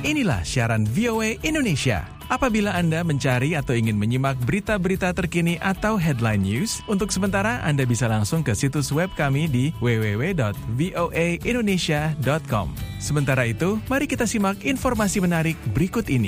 Inilah siaran VOA Indonesia. Apabila Anda mencari atau ingin menyimak berita-berita terkini atau headline news, untuk sementara Anda bisa langsung ke situs web kami di www.voaindonesia.com. Sementara itu, mari kita simak informasi menarik berikut ini.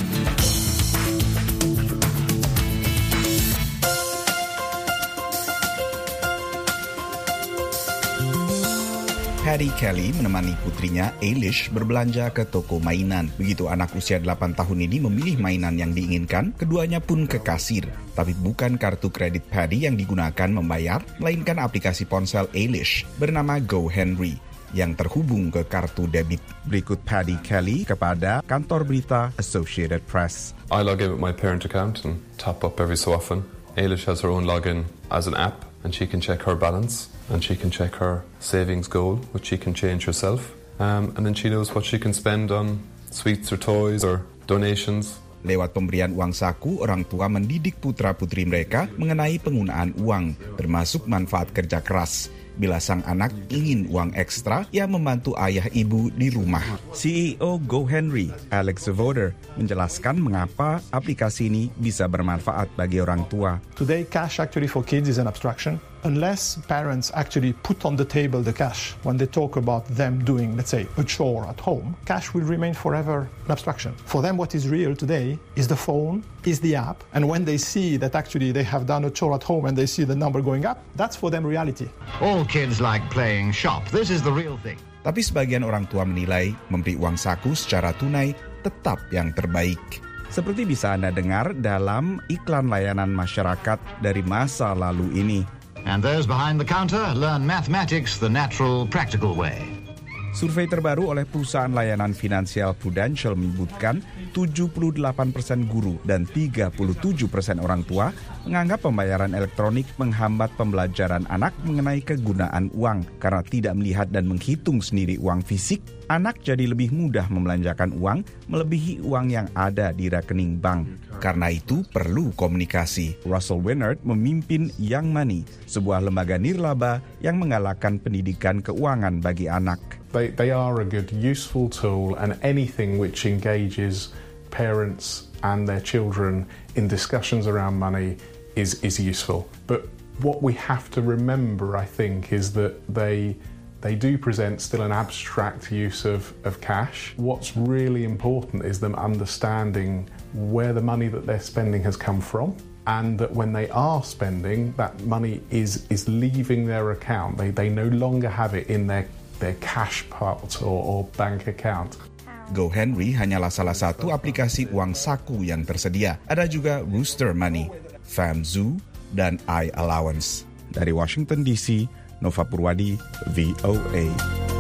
Paddy Kelly menemani putrinya Eilish berbelanja ke toko mainan. Begitu anak usia 8 tahun ini memilih mainan yang diinginkan, keduanya pun ke kasir. Tapi bukan kartu kredit Paddy yang digunakan membayar, melainkan aplikasi ponsel Eilish bernama GoHenry yang terhubung ke kartu debit. Berikut Paddy Kelly kepada kantor berita Associated Press. I log in with my parent account and top up every so often. Eilish has her own login as an app and she can check her balance. And she can check her savings goal, which she can change herself. And then she knows what she can spend on sweets or toys or donations. Lewat pemberian uang saku, orang tua mendidik putra-putri mereka mengenai penggunaan uang, termasuk manfaat kerja keras. Bila sang anak ingin uang ekstra, ia membantu ayah ibu di rumah. CEO GoHenry, Alex Voder, menjelaskan mengapa aplikasi ini bisa bermanfaat bagi orang tua. Today, cash actually for kids is an abstraction. Unless parents actually put on the table the cash when they talk about them doing, let's say, a chore at home, cash will remain forever an abstraction. For them, what is real today is the phone, is the app, and when they see that actually they have done a chore at home and they see the number going up, that's for them reality. All kids like playing shop. This is the real thing. Tapi sebagian orang tua menilai memberi uang saku secara tunai tetap yang terbaik. Seperti bisa Anda dengar dalam iklan layanan masyarakat dari masa lalu ini. And those behind the counter learn mathematics the natural, practical way. Survei terbaru oleh perusahaan layanan finansial Prudential menyebutkan 78% guru dan 37% orang tua menganggap pembayaran elektronik menghambat pembelajaran anak mengenai kegunaan uang. Karena tidak melihat dan menghitung sendiri uang fisik, anak jadi lebih mudah membelanjakan uang melebihi uang yang ada di rekening bank. Karena itu perlu komunikasi. Russell Winnard memimpin Young Money, sebuah lembaga nirlaba yang menggalakkan pendidikan keuangan bagi anak. They are a good, useful tool, and anything which engages parents and their children in discussions around money is useful. But what we have to remember, I think, is that they do present still an abstract use of cash. What's really important is them understanding where the money that they're spending has come from, and that when they are spending, that money is leaving their account. They no longer have it in their cash pot or bank account. GoHenry hanyalah salah satu aplikasi uang saku yang tersedia. Ada juga Rooster Money, FamZoo, dan iAllowance. Dari Washington DC, Nova Purwadi, VOA.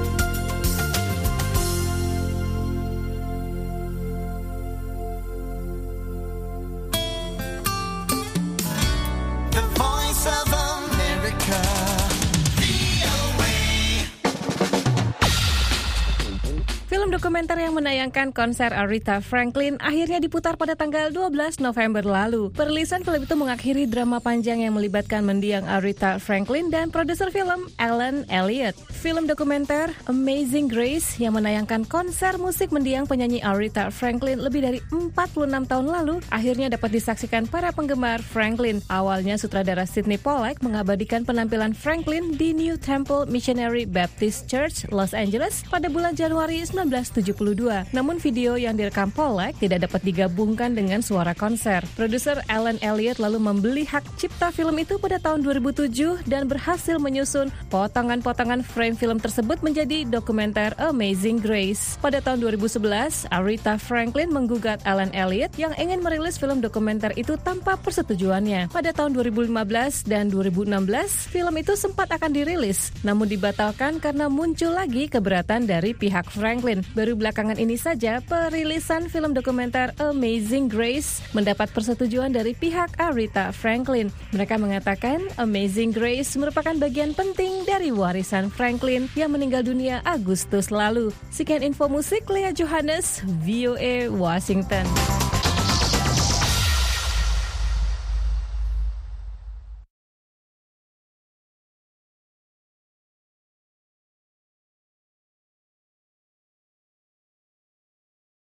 Dokumenter yang menayangkan konser Aretha Franklin akhirnya diputar pada tanggal 12 November lalu. Perilisan film itu mengakhiri drama panjang yang melibatkan mendiang Aretha Franklin dan produser film Alan Elliott. Film dokumenter Amazing Grace yang menayangkan konser musik mendiang penyanyi Aretha Franklin lebih dari 46 tahun lalu akhirnya dapat disaksikan para penggemar Franklin. Awalnya sutradara Sidney Pollack mengabadikan penampilan Franklin di New Temple Missionary Baptist Church, Los Angeles pada bulan Januari 1972. Namun video yang direkam Pollack tidak dapat digabungkan dengan suara konser. Produser Alan Elliott lalu membeli hak cipta film itu pada tahun 2007 dan berhasil menyusun potongan-potongan frame film tersebut menjadi dokumenter Amazing Grace. Pada tahun 2011, Aretha Franklin menggugat Alan Elliott yang ingin merilis film dokumenter itu tanpa persetujuannya. Pada tahun 2015 dan 2016, film itu sempat akan dirilis, namun dibatalkan karena muncul lagi keberatan dari pihak Franklin. Baru belakangan ini saja perilisan film dokumenter Amazing Grace mendapat persetujuan dari pihak Aretha Franklin. Mereka mengatakan Amazing Grace merupakan bagian penting dari warisan Franklin yang meninggal dunia Agustus lalu. Sekian info musik, Lea Johannes, VOA Washington.